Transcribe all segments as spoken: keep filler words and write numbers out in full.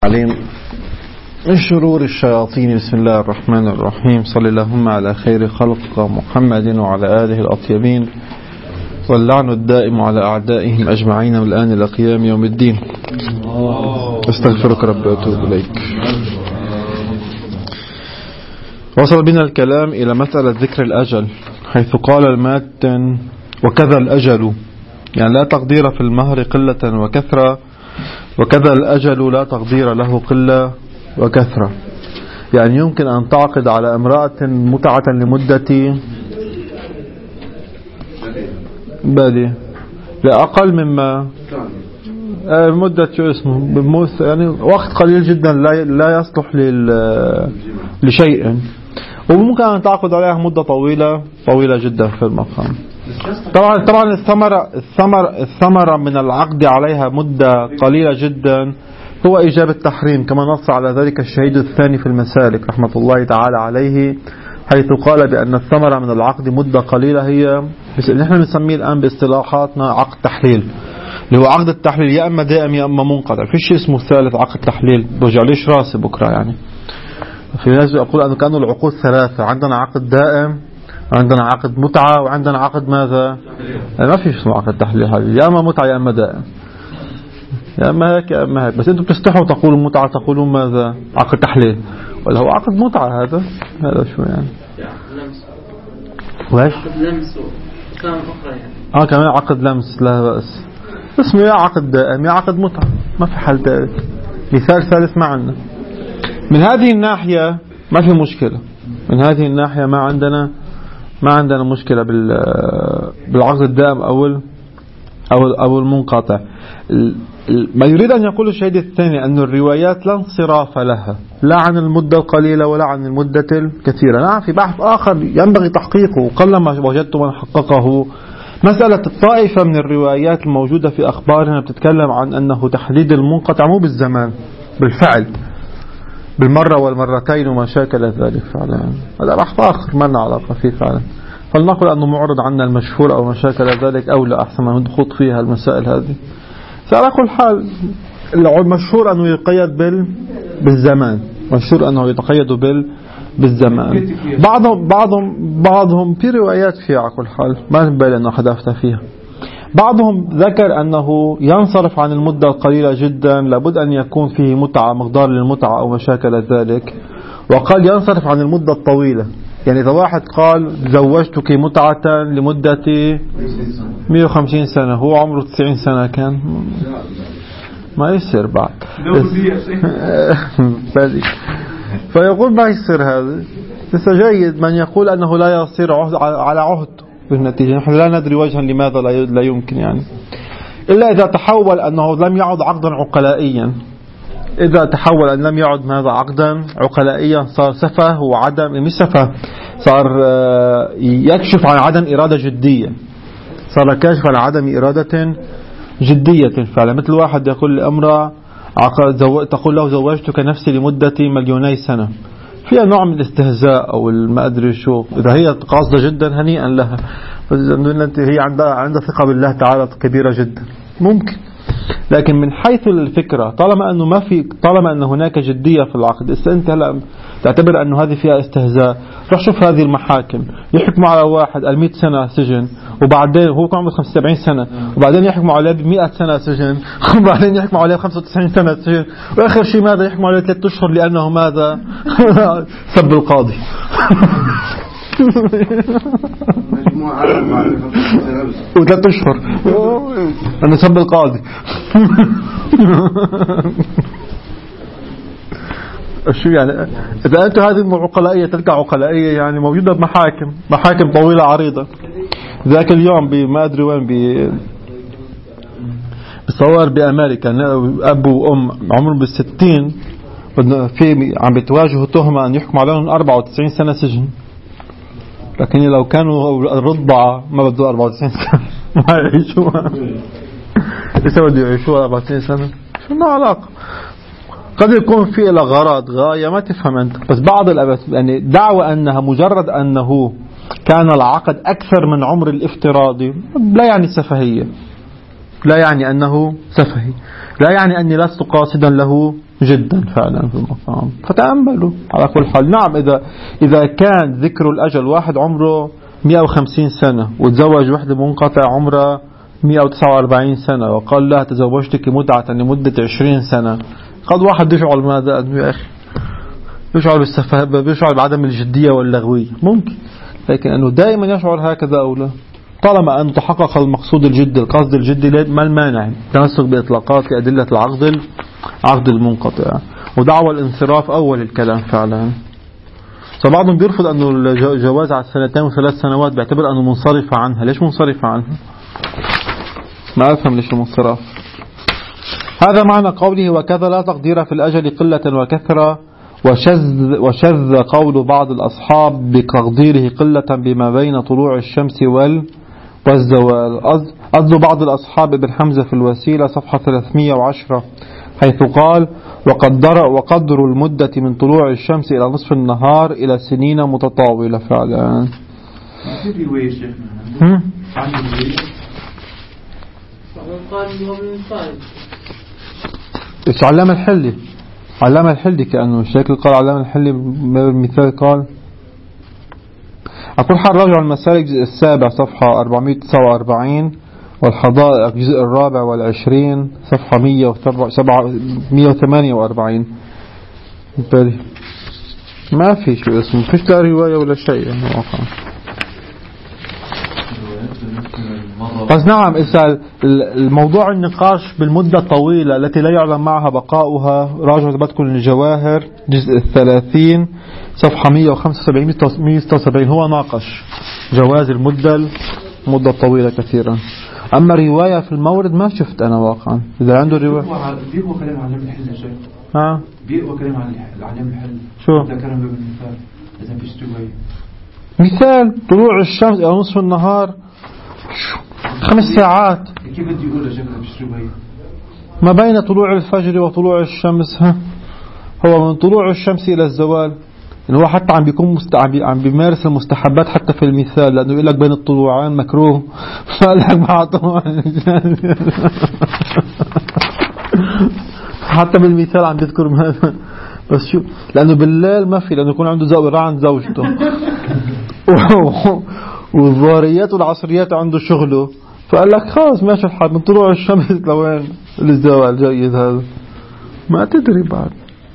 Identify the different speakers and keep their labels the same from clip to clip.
Speaker 1: العليم من شرور الشياطين. بسم الله الرحمن الرحيم. صل اللهم على خير خلق محمد وعلى آله الأطيبين، واللعن الدائم على أعدائهم أجمعين من الآن إلى قيام يوم الدين. استغفرك رب وأتوب إليك. وصل بنا الكلام إلى مسألة ذكر الأجل، حيث قال الماتن: وكذا الأجل، يعني لا تقدير في المهر قلة وكثرة، وكذا الأجل لا تقدير له قلة وكثرة. يعني يمكن أن تعقد على امرأة متعة لمدة بالي لأقل مما مدة شو اسمه يعني وقت قليل جدا لا لا يصلح لشيء، وممكن أن تعقد عليها مدة طويلة طويلة جدا في المقام. طبعا طبعا الثمرة الثمرة الثمرة من العقد عليها مدة قليلة جدا هو إيجاب التحريم، كما نص على ذلك الشهيد الثاني في المسالك رحمة الله تعالى عليه، حيث قال بأن الثمرة من العقد مدة قليلة هي نحن نسميه الآن باصطلاحاتنا عقد تحليل، اللي هو عقد التحليل يا أما دائم يا أما منقطع، في شيء اسمه ثالث عقد تحليل برجع ليش راسي بكرة. يعني في ناس يقول أنه كانوا العقود ثلاثة، عندنا عقد دائم، عندنا عقد متعة، وعندنا عقد ماذا؟ يعني ما في اسمه عقد تحليل، هذا يا أما متعة يا أما دائم، يا أما هيك يا أما هيك. بس أنتم بتستحوا تقولوا متعة، تقولون ماذا؟ عقد تحليل، ولا هو عقد متعة؟ هذا هذا شو يعني؟ وإيش؟
Speaker 2: لمس كلام أخرى يعني.
Speaker 1: آه كمان عقد لمس، لا بأس. اسمه يا عقد دائم يا عقد متعة، ما في حل ثالث. مثال ثالث ما عندنا. من هذه الناحية ما في مشكلة، من هذه الناحية ما عندنا ما عندنا مشكلة بالعقد الدائم أو أو أو المنقطع. ما يريد أن يقول الشهيد الثاني أن الروايات لا انصراف لها، لا عن المدة القليلة ولا عن المدة الكثيرة. نعم في بحث آخر ينبغي تحقيقه وقلما وجدت من حققه، مسألة الطائفة من الروايات الموجودة في أخبارنا بتتكلم عن أنه تحديد المنقطع مو بالزمان، بالفعل، بالمرة والمرتين وما شاكل ذلك فعلا. هذا بحث آخر ما لنا علاقة فيه فعلا، فلنقل أنه معرض عنا المشهور أو ما شاكل ذلك، أو لا أحسن ما ندخل فيها المسائل هذه. على كل حال المشهور أنه يقيد بال بالزمان، مشهور أنه يتقيد بال بالزمان. بعضهم بعضهم بعضهم في روايات فيها على كل حال ما نبالي أنه حدثت فيها. بعضهم ذكر أنه ينصرف عن المدة القليلة جدا، لابد أن يكون فيه متعة، مقدار للمتعة أو مشاكل ذلك، وقال ينصرف عن المدة الطويلة. يعني إذا واحد قال زوجتك متعة لمدة مئة وخمسين سنة، هو عمره تسعين سنة كان، ما يصير بعد فيقول ما يصير هذا. لسه جيد من يقول أنه لا يصير عهد على عهد بالنتيجة. نحن لا ندري وجها لماذا لا يمكن، يعني إلا إذا تحول أنه لم يعد عقدا عقلائيا. إذا تحول أن لم يعد ماذا عقدا عقلائيا، صار سفه وعدم، مش سفه، صار يكشف عن عدم إرادة جدية، صار كاشف عن عدم إرادة جدية فعلا. مثل واحد يقول لأمرأة تقول له زوجتك نفسي لمدة مليوني سنة، فيها نوع من الاستهزاء أو ما أدري شو. إذا هي قاصدة جدا هنيئا لها، هي عندها عندها ثقة بالله تعالى كبيرة جدا ممكن. لكن من حيث الفكرة، طالما أنه ما في طالما أن هناك جدية في العقد، أنت هلا تعتبر أنه هذه فيها استهزاء، روح شوف هذه المحاكم يحكموا على واحد المئة سنة سجن، وبعدين هو كان عمره خمسة وسبعين سنة، وبعدين يحكموا عليه بمئة سنة سجن، وبعدين يحكموا عليه بخمسة وتسعين سنة سجن، وآخر شيء ماذا يحكموا عليه ثلاثة أشهر لأنه ماذا سب القاضي. وثلاث أشهر أنا سب القاضي. شو يعني؟ إذا أنت هذه عقلائية تلك عقلائية يعني موجودة بمحاكم، محاكم طويلة عريضة. ذاك اليوم بما أدري وين ب بصور بأمريكا، أبو وأم عمرهم بالستين في عم بتواجهوا تهمة أن يحكم عليهم أربعة وتسعين سنة سجن، لكن لو كانوا رضعة ما بدو أربعة وتسعين سنة ما يعيشوها. لسه بدو يعيشوها أربعة وتسعين سنة، شو لنا علاقة؟ قد يكون في له غرض غاية ما تفهم أنت. بس بعض الأبس يعني دعوة أنها مجرد أنه كان العقد أكثر من عمر الافتراضي لا يعني سفهية، لا يعني أنه سفهي، لا يعني أني لست قاصدا له جدا فعلا في المقام. فتأملوا على كل حال. نعم إذا إذا كان ذكر الأجل واحد عمره مئة وخمسين سنة وتزوج وحدة منقطع عمرها مئة وتسعة وأربعين سنة وقال لها تزوجتك متعة لمدة عشرين سنة، قد واحد يشعر ماذا يا أخي؟ يشعر بالسفاهة، يشعر بعدم الجدية واللغوية ممكن، لكن أنه دائما يشعر هكذا أو لا؟ طالما أن تحقق المقصود الجدي القصد الجدي ما المانع؟ تمسك بإطلاقات لأدلة العقد عقد المنقطع ودعوى الانصراف أول الكلام فعلا. فبعضهم بيرفض أنه الجواز على السنتين وثلاث سنوات باعتبر أنه منصرف عنها. ليش منصرف عنها؟ ما أفهم ليش المنصرف. هذا معنى قوله وكذا لا تقدير في الأجل قلة وكثرة، وشذ, وشذ قول بعض الأصحاب بتقديره قلة بما بين طلوع الشمس وال والزوال. أصل بعض الأصحاب ابن حمزة في الوسيلة صفحة ثلاثمئة وعشرة حيث قال وقدر وقدر المدة من طلوع الشمس إلى نصف النهار إلى سنين متطاولة فعلا.
Speaker 3: في رواية شيخنا عن الرواية
Speaker 2: قال هو من فايد
Speaker 1: إيش علامة الحلي علامة الحلي كأنه الشكل قال علامة الحلي بالمثال قال أقول حال راجع المسالك الجزء السابع صفحة أربعمئة وتسعة وأربعين والحدائق الجزء الرابع والعشرين صفحة مئة وثمانية وأربعين. ما في شيء اسمه فيش لا رواية ولا شيء يعني واقعا. بس نعم إذا الموضوع النقاش بالمدة الطويلة التي لا يعلم معها بقاؤها راجع تبتكل الجواهر جزء الثلاثين صفحة مئة وخمسة وسبعين مئة وستة وسبعين هو ناقش جواز المدة المدة الطويلة كثيرا. أما رواية في المورد ما شفت أنا واقعا. إذا عنده رواية
Speaker 3: بيقوى كلام عن الحل يا شيخ.
Speaker 1: ها
Speaker 3: بيقوى كلام عن عن الحل.
Speaker 1: شو
Speaker 3: إذا كلام بالمثال إذا فيش رواية
Speaker 1: مثال طلوع الشمس إلى نصف النهار خمس ساعات.
Speaker 3: كيف بدي أقول يا شيخ فيش رواية؟
Speaker 1: ما بين طلوع الفجر وطلوع الشمس ها هو من طلوع الشمس إلى الزوال. إنه هو حتى عم بيكون مست... عم بيمارس المستحبات حتى في المثال لأنه يقول لك بين الطلوعين مكروه فقال لك بعضهم حتى بالمثال عم بيذكر هذا. بس شو لأنه بالليل ما في لأنه يكون عنده زوج عند زوجته والظهريات والعصريات عنده شغله فقال لك خلاص ماشي الحال من طلوع الشمس لوين للزوال. جيد هذا ما تدري بعد.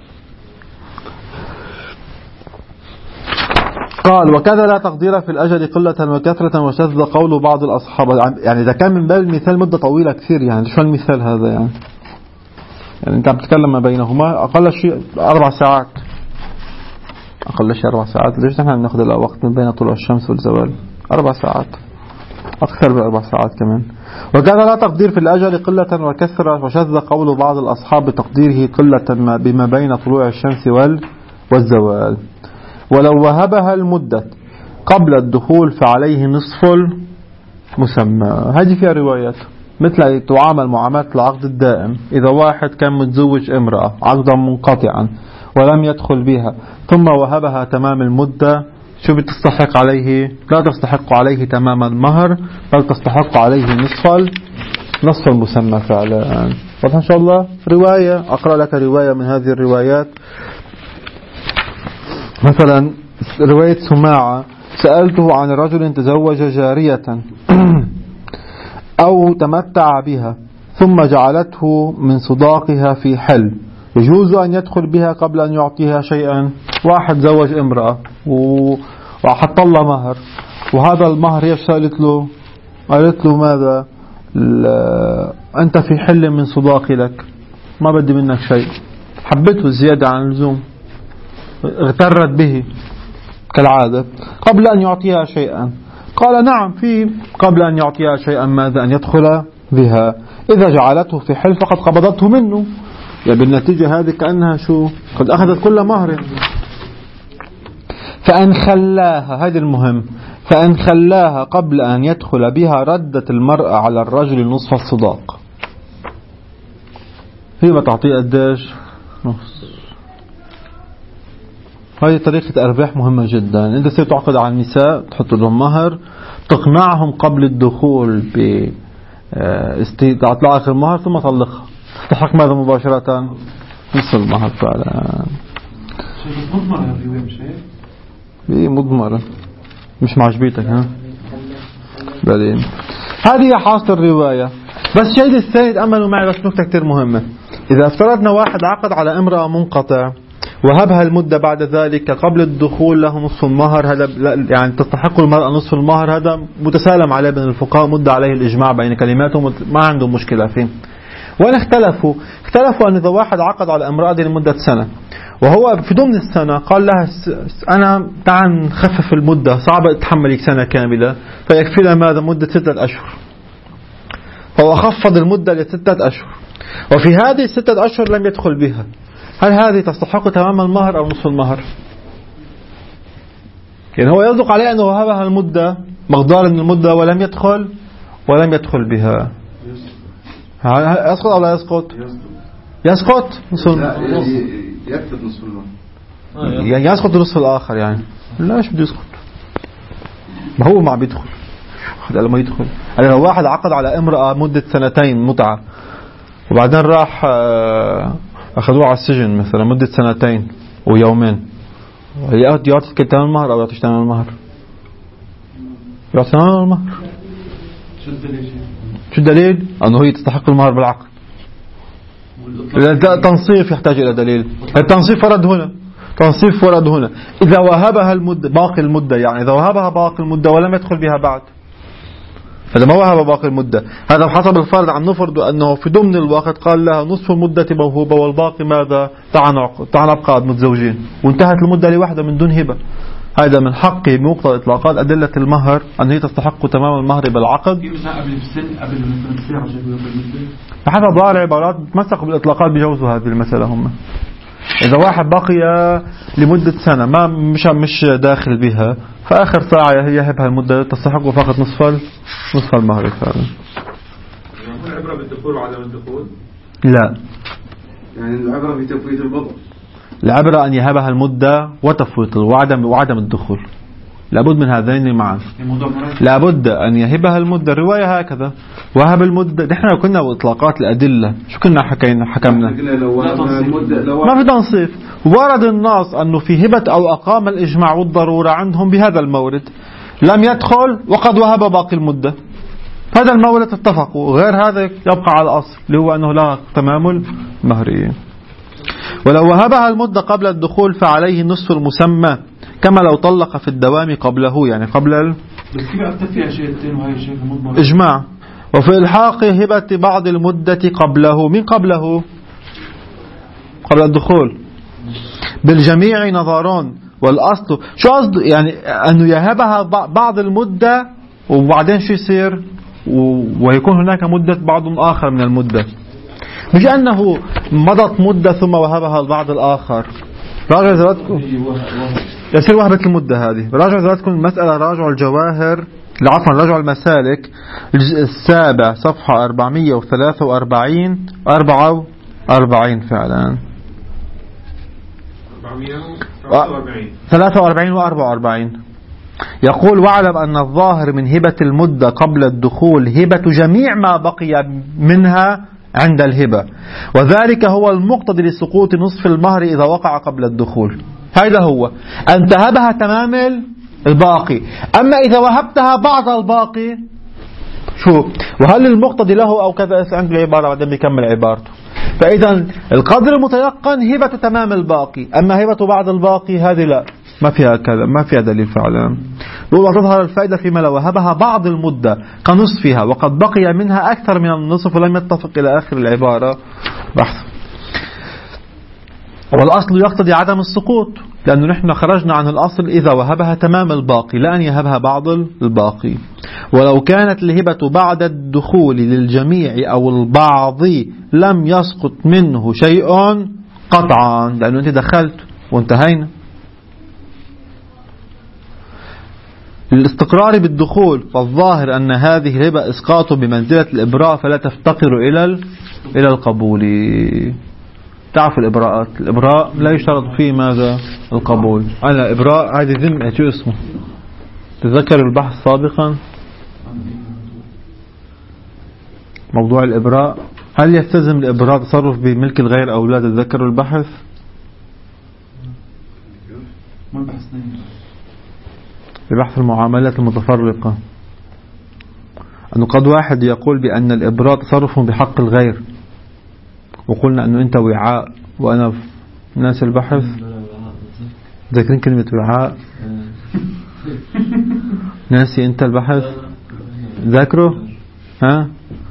Speaker 1: قال وكذا لا تقدير في الأجل قلة وكثرة وشذ قول بعض الأصحاب. يعني إذا كان من باب المثال مدة طويلة كثير يعني شو المثال هذا يعني يعني أنت عم تتكلم ما بينهما أقل شيء أربع ساعات أقل شيء أربع ساعات. ليش نحن نأخذ الوقت من بين طلوع الشمس والزوال؟ أربع ساعات أكثر من أربع ساعات كمان. وكذا لا تقدير في الأجل قلة وكثرة وشذ قول بعض الأصحاب بتقديره قلة بما بين طلوع الشمس والزوال. ولو وهبها المدة قبل الدخول فعليه نصف المسمى. هذه فيها روايات مثل تعامل معاملة العقد الدائم. إذا واحد كان متزوج امرأة عقدا منقطعا ولم يدخل بها ثم وهبها تمام المدة شو بتستحق عليه؟ لا تستحق عليه تمام المهر بل تستحق عليه نصف نصف المسمى فعلا. طبعا إن شاء الله رواية أقرأ لك رواية من هذه الروايات. مثلا رواية سماعة سألته عن رجل تزوج جارية أو تمتع بها ثم جعلته من صداقها في حل يجوز أن يدخل بها قبل أن يعطيها شيئا. واحد زوج امرأة وحط الله مهر وهذا المهر ايش قالت له؟ قالت له ماذا؟ أنت في حل من صداقي لك ما بدي منك شيء. حبته زيادة عن اللزوم اغترت به كالعادة قبل أن يعطيها شيئا. قال نعم في قبل أن يعطيها شيئا ماذا؟ أن يدخل بها. إذا جعلته في حل فقد قبضته منه يعني بالنتيجة هذه كأنها شو قد أخذت كل مهر. فأن خلاها هذا المهم فأن خلاها قبل أن يدخل بها ردت المرأة على الرجل نصف الصداق. هي بتعطيه قديش؟ نص. هذه طريقة أرباح مهمة جدا. أنت تصير تعقد على النساء تحط لهم مهر تقنعهم قبل الدخول باستيطاع آخر مهر ثم طلقها تستحق ماذا مباشرة؟ نصف المهر فعلا.
Speaker 3: شيء مضمرة هذه وين شيء؟
Speaker 1: ايه مضمرة مش معجبيتك ها؟ بعدين هذه حاصل الرواية. بس شيء الثالث أملوا معي بس نكتة كتير مهمة. إذا افترضنا واحد عقد على امرأة منقطع وهبها المدة بعد ذلك قبل الدخول له نصف المهر، هذا يعني تستحق المرأة نصف المهر، هذا متسالم عليه بين الفقهاء، مد عليه الإجماع بين كلماتهم، ما عندهم مشكلة فيه. وين اختلفوا؟ اختلفوا أن إذا واحد عقد على امرأة لمدة سنة وهو في ضمن السنة قال لها أنا تعال نخفف المدة، صعب تحملك سنة كاملة، فيكفي لها ماذا؟ مدة ستة أشهر. فهو خفض المدة لستة أشهر، وفي هذه الستة أشهر لم يدخل بها. هل هذه تستحق تمام المهر أو نصف المهر؟ يعني هو يصدق عليه أنه وهبها المدة مقدار من المدة ولم يدخل ولم يدخل بها. يسقط أو لا يسقط؟ يسقط نصف
Speaker 4: يكتب نصف المهر،
Speaker 1: يعني يسقط النصف الآخر يعني. لا مش بده يسقط، ما هو ما بيدخل لما يدخل. يعني لو واحد عقد على امرأة مدة سنتين متعة وبعدين راح أخذوه على السجن مثلا مدة سنتين ويومين، يعطي تمام المهر أو يعطيش تمام المهر؟ يعطي تمام المهر.
Speaker 3: شو الدليل؟
Speaker 1: شو الدليل؟ أنه هي تستحق المهر بالعقد. التنصيف يحتاج إلى دليل. التنصيف ورد هنا، تنصيف ورد هنا إذا وهبها المدة باقي المدة، يعني إذا وهبها باقي المدة ولم يدخل بها بعد، هذا ما وهب باقي المدة. هذا بحسب الفرض، عن نفرض أنه في ضمن الوقت قال لها نصف المدة موهوبة والباقي ماذا؟ تعال نبقى متزوجين، وانتهت المدة لوحدة من دون هبة. هذا من حقه بمقتضى إطلاقات أدلة المهر أن هي تستحق تمام المهر بالعقد.
Speaker 3: قبل السن قبل الساعة
Speaker 1: بحسب ظاهر العبارات تمسكوا بالإطلاقات بجوزوا هذه المسألة هم. إذا واحد بقي لمدة سنة ما مش مش داخل بها، فآخر ساعة يهبها المدة تستحق فقط نصف نصف المهر فعلا.
Speaker 4: العبرة بالدخول وعدم الدخول؟
Speaker 1: لا،
Speaker 4: يعني العبرة بتفويت الوضع.
Speaker 1: العبرة أن يهبها المدة وتفويت وعدم وعدم الدخول، لابد من هذين معا. لابد أن يهبها المدة. الرواية هكذا وهب المدة. نحن لو كنا بإطلاقات الأدلة شو كنا حكينا حكمنا؟ ما في تنصيف. ورد النص أنه في هبة أو أقام الإجماع والضرورة عندهم بهذا المورد، لم يدخل وقد وهب باقي المدة، هذا المورد اتفقوا. غير هذا يبقى على الأصل اللي هو أنه لا تمام المهرية. ولو وهبها المدة قبل الدخول فعليه النصف المسمى كما لو طلق في الدوام قبله، يعني قبل ال...
Speaker 3: بس كيف أتفق شيئتين وهي شيء مضمر
Speaker 1: إجماع. وفي إلحاق هبة بعض المدة قبله، من قبله؟ قبل الدخول بالجميع نظران. والأصل شو قصد يعني أنه يهبها بعض المدة وبعدين شو يصير ويكون هناك مدة بعض آخر من المدة، مش أنه مضت مدة ثم وهبها البعض الآخر. راجع زراتكم يصير وهبة المدة هذه. راجع زراتكم المسألة، راجع الجواهر عفوا راجع المسالك الجزء السابع صفحة أربعمية وثلاثة وأربعين أربعة وأربعين فعلا ثلاثة وأربعين وأربعة وأربعين. يقول واعلم أن الظاهر من هبة المدة قبل الدخول هبة جميع ما بقي منها عند الهبة، وذلك هو المقتضي لسقوط نصف المهر إذا وقع قبل الدخول. هذا هو أن تهبها تمام الباقي. أما إذا وهبتها بعض الباقي شو وهل المقتضي له أو كذا عند العبارة بعدين بيكمل عبارته. فإذا القدر المتيقن هبة تمام الباقي، أما هبة بعض الباقي هذه لا، ما فيها كذا، ما فيها دليل فعلا. وتظهر الفائدة فيما لو وهبها بعض المدة كنصفها وقد بقي منها أكثر من النصف ولم يتفق إلى آخر العبارة بحث. والأصل يقتضي عدم السقوط، لأنه نحن خرجنا عن الأصل إذا وهبها تمام الباقي لا أن يهبها بعض الباقي. ولو كانت الهبة بعد الدخول للجميع أو البعض لم يسقط منه شيء قطعا، لأنه أنت دخلت وانتهينا. للاستقرار بالدخول فالظاهر أن هذه الهبة إسقاط بمنزلة الإبراء فلا تفتقر إلى إلى القبول. تعرف الإبراءات، الإبراء لا يشترط فيه ماذا؟ القبول. أنا إبراء هذه ذمة شو اسمه؟ تذكر البحث سابقا موضوع الإبراء هل يستلزم الإبراء تصرف بملك الغير أو لا تتذكروا البحث؟
Speaker 3: ما البحث نين
Speaker 1: ببحث المعاملات المتفرقة أنه قد واحد يقول بأن الإبراء تصرف بحق الغير، وقلنا أنه أنت وعاء وأنا ناس البحث ذاكرين كلمة وعاء ناسي أنت البحث ذاكره ها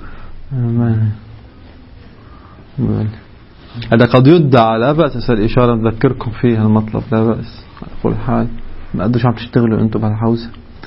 Speaker 1: هذا قد يدعى لا بأس أسأل إشارة نذكركم فيها المطلب لا بأس أقول حال ما قدوش عم تشتغلوا أنتم بهالحوزة.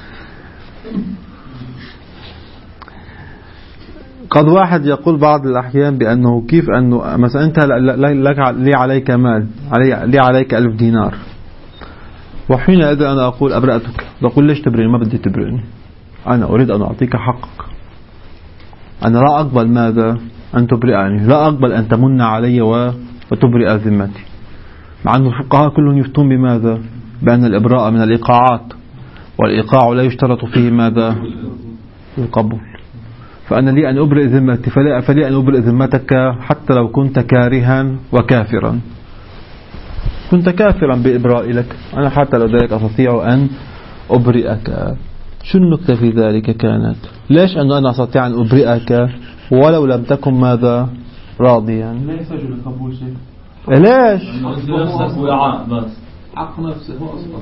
Speaker 1: قد واحد يقول بعض الأحيان بأنه كيف أنه مثلا أنت لي عليك مال علي لي عليك ألف دينار، وحينئذ أنا أقول أبرأتك، بقول ليش تبرئني؟ ما بدي تبرئني، أنا أريد أن أعطيك حقك، أنا لا أقبل ماذا أن تبرئني، لا أقبل أن تمن علي وتبرئ ذمتي، مع أن الفقهاء كلهم يفتون بماذا؟ بأن الإبراء من الإيقاعات، والإيقاع لا يشترط فيه ماذا؟ القبول. فأنا لي أن أبرئ ذمتي، فلي أن أبرئ ذمتك حتى لو كنت كارها وكافرا، كنت كافرا بإبراء لك، أنا حتى لو ذلك أستطيع أن أبرئك. شو النكتة في ذلك كانت؟ ليش أنه أنا أستطيع أن أبرئك ولو لم تكن ماذا راضيا؟
Speaker 3: ليس يحتاج لقبول شيء.
Speaker 1: ليش؟
Speaker 5: نفسك وعاء بس
Speaker 4: حق نفسه هو أصلا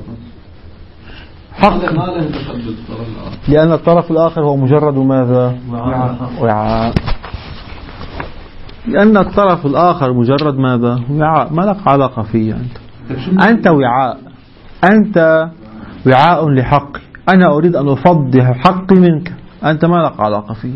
Speaker 1: حق
Speaker 4: ما له تشدد.
Speaker 1: لأن الطرف الآخر هو مجرد ماذا؟ وعاء. لأن الطرف الآخر مجرد ماذا؟ وعاء، ما لك علاقة فيه أنت. أنت وعاء، أنت وعاء لحقي، أنا أريد أن أفضح حقي منك، أنت ما لك علاقة فيه.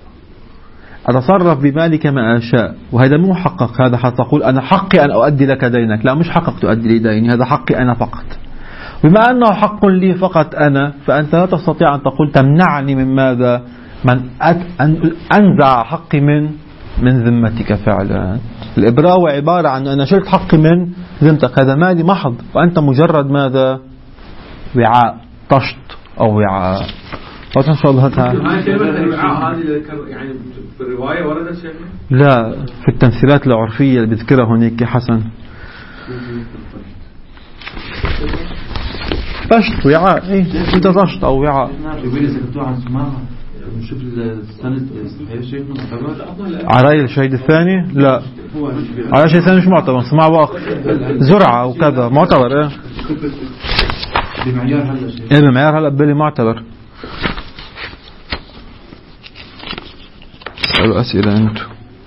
Speaker 1: أتصرف بمالك ما أشاء، وهذا مو حقك، هذا حتى تقول أنا حقي أن أؤدي لك دينك، لا مش حقك تؤدي لي ديني، هذا حقي أنا فقط. بما أنه حق لي فقط أنا، فأنت لا تستطيع أن تقول تمنعني من ماذا؟ من أن أنزع حقي من من ذمتك. فعلا الإبراء عبارة عن أنا شلت حقي من ذمتك، هذا مالي محض، وأنت مجرد ماذا؟ وعاء، طشت أو وعاء. وإن شاء الله تعالى
Speaker 4: هاي كلمة الوعاء هذه يعني في الرواية وردت شيء؟
Speaker 1: لا، في التمثيلات العرفية اللي بذكرها هناك حسن. طشت وعاء، إيه أنت طشت أو وعاء.
Speaker 3: نشوف السند صحيح شيخنا معتبر؟
Speaker 1: عراي الشهيد الثاني لا، عراي الشهيد الثاني مش معتبر، سمع واقف زرعة وكذا معتبر. إيه
Speaker 3: بمعيار هلا شيء،
Speaker 1: إيه بمعيار هلا بلي معتبر. سألوا أسئلة أنتم.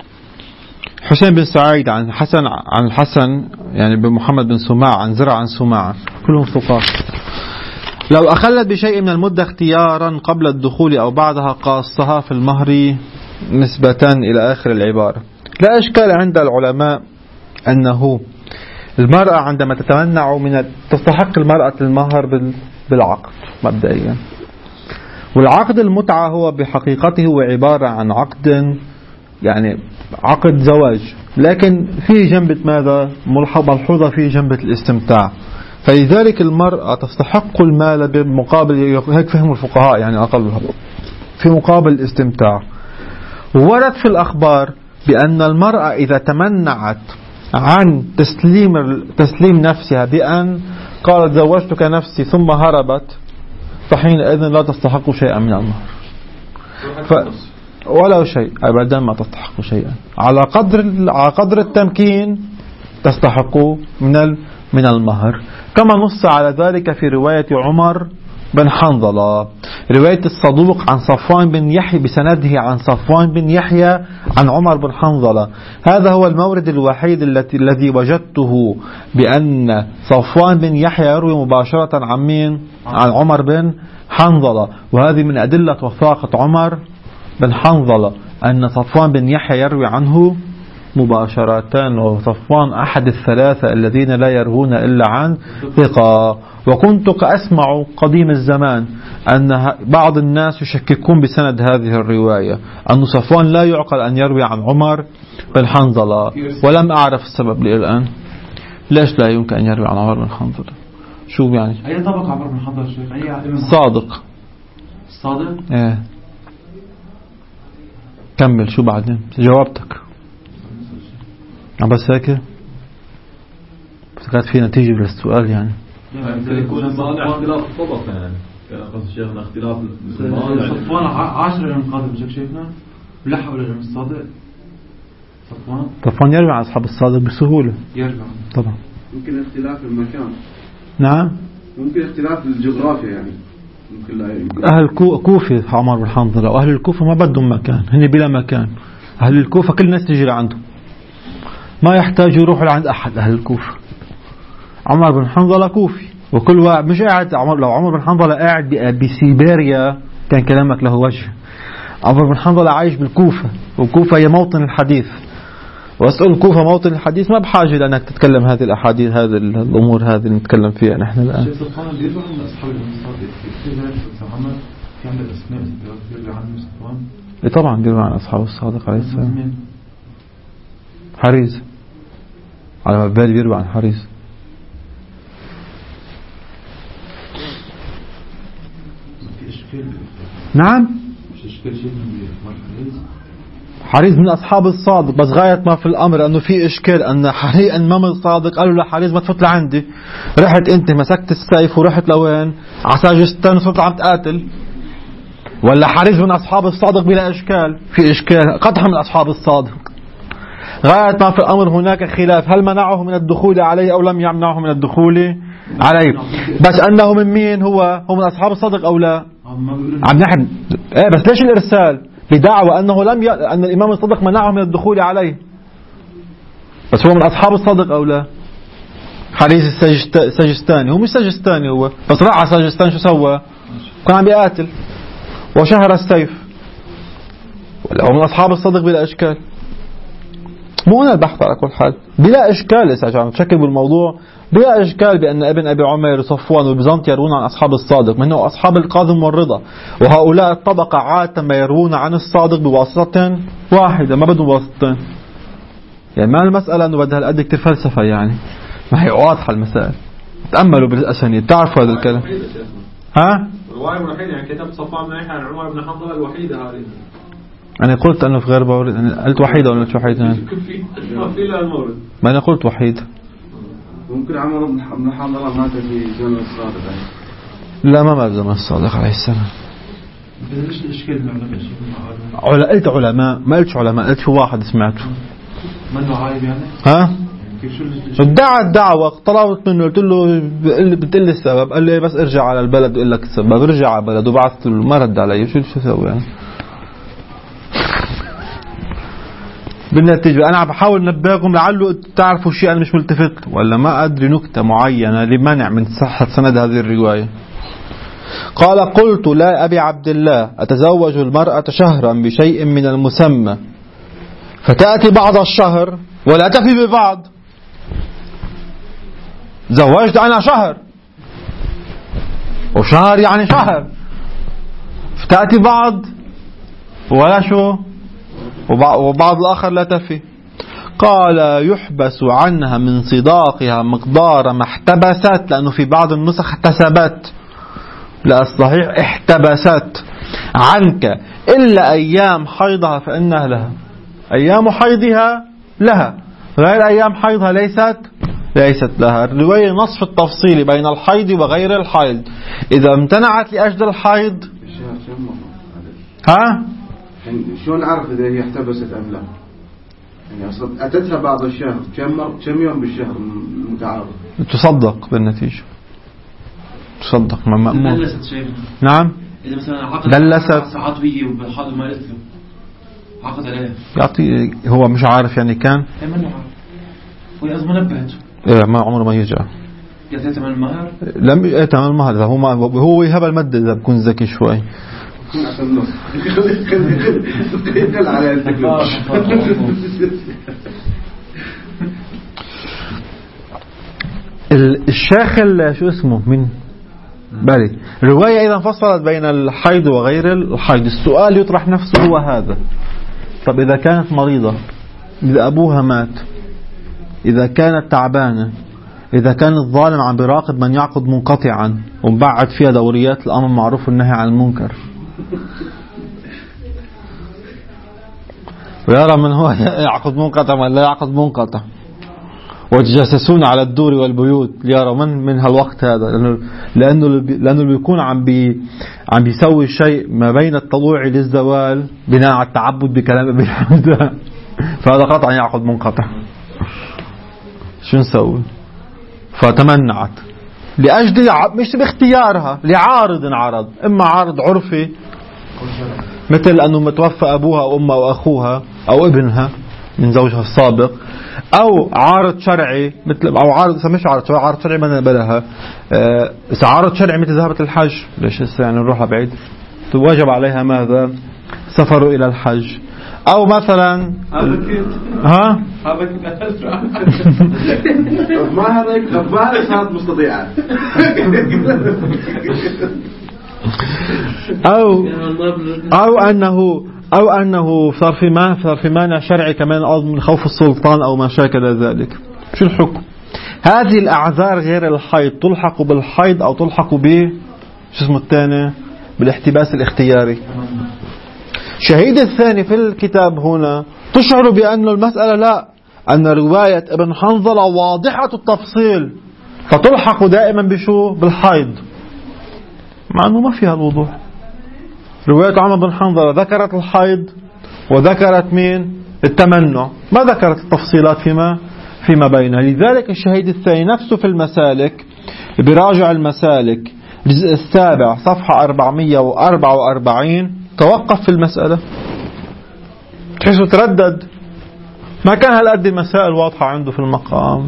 Speaker 1: حسين بن سعيد عن حسن عن الحسن يعني بمحمد بن سماع عن زرع عن سماع، كلهم ثقات. لو أخلت بشيء من المدة اختيارا قبل الدخول أو بعدها قاصها في المهر نسبة إلى آخر العبارة. لا إشكال عند العلماء أنه المرأة عندما تتمنع من تستحق المرأة المهر بالعقد مبدئيا، والعقد المتعة هو بحقيقته هو عبارة عن عقد يعني عقد زواج، لكن فيه جنبة ماذا؟ ملحوظة فيه جنبة الاستمتاع. فلذلك المرأة تستحق المال بمقابل، هيك فهم الفقهاء يعني أقلها، في مقابل الاستمتاع. ورد في الأخبار بأن المرأة إذا تمنعت عن تسليم تسليم نفسها بأن قالت زوجتك نفسي ثم هربت، فحينئذ لا تستحق شيئا من المهر، ف ولا شيء أبدا، ما تستحق شيئا. على قدر على قدر التمكين تستحق من من المهر، كما نص على ذلك في رواية عمر بن حنظلة، رواية الصدوق عن صفوان بن يحيى بسنده عن صفوان بن يحيى عن عمر بن حنظلة. هذا هو المورد الوحيد الذي وجدته بأن صفوان بن يحيى يروي مباشرة عن مين؟ عن عمر بن حنظلة. وهذه من أدلة وثاقة عمر بن حنظلة أن صفوان بن يحيى يروي عنه مباشرة، وصفوان أحد الثلاثة الذين لا يروون إلا عن ثقة. وكنت أسمع قديم الزمان أن بعض الناس يشككون بسند هذه الرواية، أن صفوان لا يعقل أن يروي عن عمر بن حنظلة، ولم أعرف السبب لي الآن. ليش لا يمكن أن يروي عن عمر بن حنظلة؟ شو يعني؟
Speaker 3: أي طبق عمر بن حنظلة شيخ؟ أي
Speaker 1: صادق.
Speaker 3: الصادق؟
Speaker 1: إيه. كمل شو بعدين جاوبتك بس هيك فكرت في نتيجة للسؤال يعني
Speaker 5: يكون اختلاف الطبق يعني قصد شيخنا اختلاف
Speaker 3: صفوان عشرة يوم قادم شيخ شيخنا بلحق ولا جمع الصادق صفوان
Speaker 1: صفوان يرجع على أصحاب الصادق بسهولة
Speaker 3: يرجع
Speaker 1: طبعا
Speaker 4: ممكن اختلاف المكان
Speaker 1: نعم
Speaker 4: ممكن اختلاف الجغرافيا يعني ممكن لا يمكن.
Speaker 1: أهل كوفة عمر بن حنظلة وأهل الكوفة ما بدهم مكان هن بلا مكان أهل الكوفة كل الناس تجي لعندهم ما يحتاجوا يروحوا لعند أحد أهل الكوفة عمر بن حنظلة كوفي وكل واحد مش قاعد عمر لو عمر بن حنظلة قاعد بسيبيريا كان كلامك له وجه عمر بن حنظلة عايش بالكوفة والكوفة هي موطن الحديث وأسأل الكوفة موطن الحديث ما بحاجة لأنك تتكلم هذه الأحاديث هذه الأمور هذه اللي نتكلم فيها نحن الآن.
Speaker 3: شيخ صفوان بيرجع من أصحاب الصادق في ذلك محمد في عندك أسماء بيرجع عنه صفوان
Speaker 1: طبعا بيرجع عن أصحاب الصادق عليه السلام حريز على ما بالي بيرجع عن حريز نعم حريز من أصحاب الصادق بس غاية ما في الأمر أنه في إشكال أن حريز أمام الصادق قالوا لحريز ما تفوت لعندي رحت أنت مسكت السيف ورحت لوين عساجستان وصرت عم تقاتل ولا حريز من أصحاب الصادق بلا إشكال في إشكال قطعا من أصحاب الصادق غاية ما في الأمر هناك خلاف هل منعه من الدخول عليه أو لم يمنعه من الدخول عليه بس أنه من مين هو هو من أصحاب الصادق أو لا عم نحن إيه بس ليش الإرسال بدعوى أنه لم ي... أن الإمام الصادق منعه من الدخول عليه بس هو من أصحاب الصادق أو لا حريز السجست... السجستاني هو مش سجستاني هو بس راح على سجستان شو سوى كان عم بيقاتل وشهر السيف هو من أصحاب الصادق بلا إشكال مو هنا البحث على كل حال بلا إشكال إذا عم تشكل بالموضوع بلا إشكال بأن ابن أبي عمير وصفوان وبيزنط يروون عن أصحاب الصادق منه أصحاب القاضم والرضا وهؤلاء الطبقة عادة ما يروون عن الصادق بواسطة واحدة ما بدهم واسطتين يعني ما المسألة أنه بدها الأد كتير فلسفة يعني ما هي واضحة المسائل تأملوا بالأسانيد تعرفوا هذا الكلام ها؟
Speaker 4: الرواية الوحيدة يعني كتاب صفوان بن عيسى عن عمر بن حنظلة الوحيدة هذه
Speaker 1: أنا قلت أنه في غير بورد أنا قلت وحيدة ولا مش وحيدة
Speaker 4: في لا المورد
Speaker 1: ما أنا قلت وحيدة
Speaker 4: ممكن عمر بن حنظلة مات في زمن الصادق يعني.
Speaker 1: لا ما مات زمن الصادق عليه السلام
Speaker 3: ليش الإشكال
Speaker 1: عل... قلت علماء ما قلتش علماء قلت شو واحد سمعته
Speaker 3: منه عايب يعني
Speaker 1: ها ادعى الدعوة طلبت منه قلت له بتقول لي السبب قال لي بس ارجع على البلد وقول لك السبب برجع على البلد وبعثت له ما رد علي شو شو اسوي يعني بالنتيجة أنا عم بحاول نبهكم لعله تعرفوا شيء أنا مش ملتفت ولا ما أدري نكتة معينة لمنع من صحة سند هذه الرواية. قال قلت لا أبي عبد الله أتزوج المرأة شهرا بشيء من المسمى فتأتي بعض الشهر ولا تفي ببعض زوجت أنا شهر وشهر يعني شهر فتأتي بعض ولا شو وبعض الآخر لا تفي. قال يحبس عنها من صداقها مقدار ما احتبست لأنه في بعض النسخ احتسبت لا الصحيح احتبست عنك إلا أيام حيضها فإنها لها أيام حيضها لها غير أيام حيضها ليست ليست لها. الرواية نصف التفصيل بين الحيض وغير الحيض إذا امتنعت لأجل الحيض ها
Speaker 4: يعني شلون نعرف إذا هي احتبست أم لا يعني أصلا أتتها بعض الشهر كم مر... كم يوم بالشهر المتعارض
Speaker 1: تصدق بالنتيجة تصدق ما مأمون
Speaker 5: دلست شيء
Speaker 1: نعم
Speaker 5: إذا مثلا عقد
Speaker 1: دلست
Speaker 5: عطوية وبالحاضر ما قلت له عقد عليها
Speaker 1: يعطي هو مش عارف يعني كان
Speaker 5: هي ما عارف وهي أزمة نبهت
Speaker 1: إيه ما عمره ما يرجع
Speaker 5: قالت ثمن المهر
Speaker 1: لم إيه ثمن المهر هو ما هو يهب المادة إذا بكون ذكي شوي
Speaker 4: يقل على التكلفة.
Speaker 1: الشيخ شو اسمه من بالي رواية إذا فصلت بين الحيض وغير الحيض السؤال يطرح نفسه هو هذا طب إذا كانت مريضة إذا أبوها مات إذا كانت تعبانة إذا كان الظالم عم بيراقب من يعقد منقطعا ومبعد فيها دوريات الأمر معروف والنهي عن المنكر ويرى من هو يعقد منقطع ومن لا يعقد منقطع، ويتجسسون على الدور والبيوت ليروا من من هالوقت هذا، لأنه لأنه لأنه بيكون عم بي عم بيسوي شيء ما بين الطلوع للزوال بناء على التعبد بكلام ابن حمزة، فهذا قطعا يعقد منقطع. شو نسوي؟ فتمنعت لأجل مش باختيارها، لعارض عرض، إما عارض عرفي مثل أنه متوفى أبوها أو أمها أو أخوها أو ابنها من زوجها السابق، أو عارض شرعي مثل أو عارض مش عارض شرعي، عارض شرعي ما نقبلها. إذا عارض شرعي مثل ذهبة الحج، ليش هسه يعني نروح بعيد؟ واجب عليها ماذا؟ سفر إلى الحج. أو مثلا ها
Speaker 4: ما هذا ما هذا صارت مستطيعة.
Speaker 1: أو أو أنه أو أنه صار في ما صار في مانع شرعي كمان من خوف السلطان أو ما شاكل ذلك. شو الحكم؟ هذه الأعذار غير الحيض تلحق بالحيض أو تلحق ب شو اسمه الثاني بالاحتباس الاختياري. شهيد الثاني في الكتاب هنا تشعر بأن المسألة لا، أن رواية ابن حنظلة واضحة التفصيل فتلحق دائما بشو؟ بالحيض، مع أنه ما فيها الوضوح. رواية عمر بن حنظلة ذكرت الحيض وذكرت مين؟ التمنع، ما ذكرت التفصيلات فيما فيما بينها. لذلك الشهيد الثاني نفسه في المسالك، براجع المسالك الجزء السابع صفحة أربعمية وأربعة وأربعين توقف في المسألة، تحسه تردد، ما كان هالقد المسائل واضحة عنده في المقام.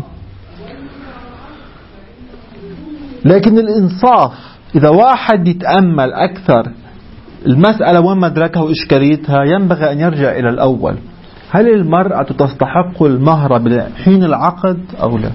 Speaker 1: لكن الإنصاف إذا واحد يتأمل أكثر المسألة وين مدركها وإشكاليتها، ينبغي أن يرجع إلى الأول: هل المرأة تستحق المهر بحين العقد أو لا؟